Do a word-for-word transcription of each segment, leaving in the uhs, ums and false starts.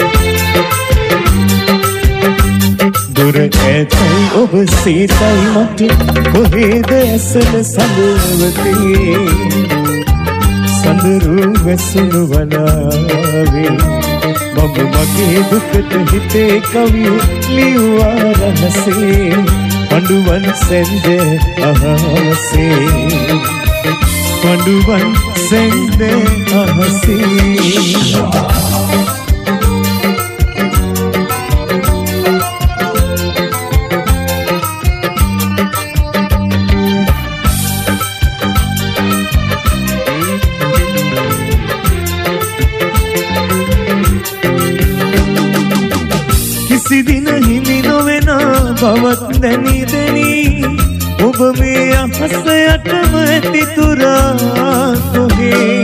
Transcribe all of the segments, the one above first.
දුර ඇතයි ඔබ සීතයි මට කොහෙද ඇසල සඳවතේ සඳරු වැසුණු වනාවේ මම මගේ දුකට හිතේ කවිය ලියුවා රහසේ පඬුවන් සැන්ද අහසේ පඬුවන් සැන්ද අහසේ සිදින හිමි නොවෙන බවත් දැනි දැනි ඔබ මේ අහස යටම ඇති තුරා කොහේ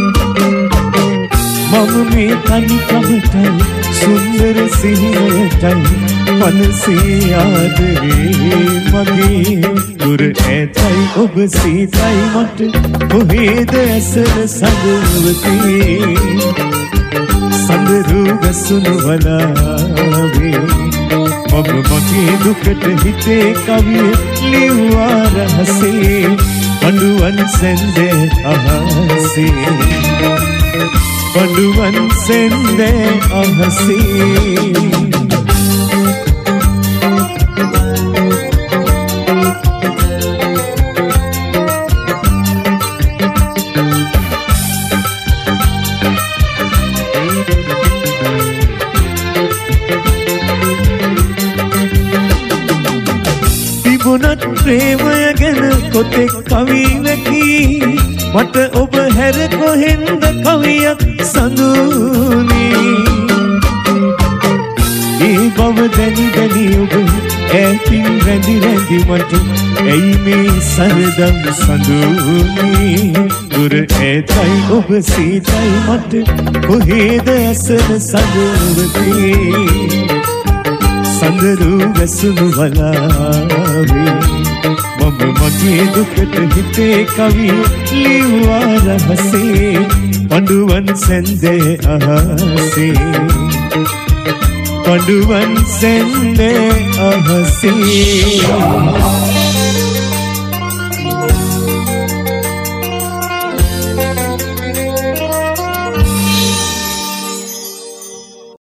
මම මේ තනිකමටයි සුන්දර සිහිනයටයි මනසේ ආදරේ මගේ දුර ඇතයි ඔබ සීතයි මට කොහෙද ඇසල සඳවතේ සඳරු වැසුණු වනාවේ මම මගේ දුකට හිතේ කවිය ලියුවා රහසේ පඬුවන් සැන්ද අහසේ පඬුවන් සැන්ද අහසේ තිබුණත් ප්‍රේමය ගැන කොතෙක් කවි වැකී මට ඔබ හැර කොහෙන්ද කවියක් සඳුනේ ඒ බව දැනි දැනි ඔබ ඈතින් රැඳි රැඳි මට ඇයි මේ සරදම් සඳුනේ දුර ඇතයි ඔබ සීතයි මට කොහෙද ඇසල සඳවතේ සඳරු වැසුණු වනාවේ මම මගේ දුකට හිතේ කවිය ලියුවා රහසේ පඬුවන් සැන්ද අහසේ පඬුවන් සැන්ද අහසේ